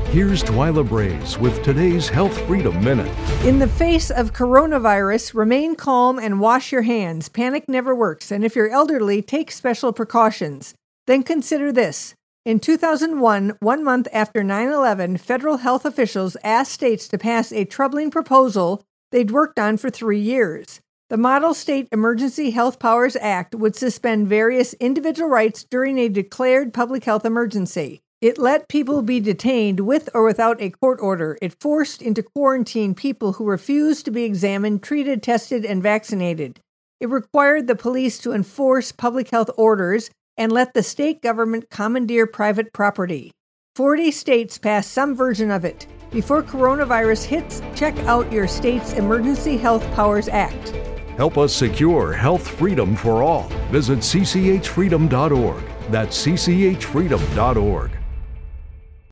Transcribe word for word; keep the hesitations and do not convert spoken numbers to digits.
Here's Twyla Braze with today's Health Freedom Minute. In the face of coronavirus, remain calm and wash your hands. Panic never works, and if you're elderly, take special precautions. Then consider this. In two thousand one, one month after nine eleven, federal health officials asked states to pass a troubling proposal they'd worked on for three years. The Model State Emergency Health Powers Act would suspend various individual rights during a declared public health emergency. It let people be detained with or without a court order. It forced into quarantine people who refused to be examined, treated, tested, and vaccinated. It required the police to enforce public health orders and let the state government commandeer private property. Forty states passed some version of it. Before coronavirus hits, check out your state's Emergency Health Powers Act. Help us secure health freedom for all. Visit c c h freedom dot org. That's c c h freedom dot org.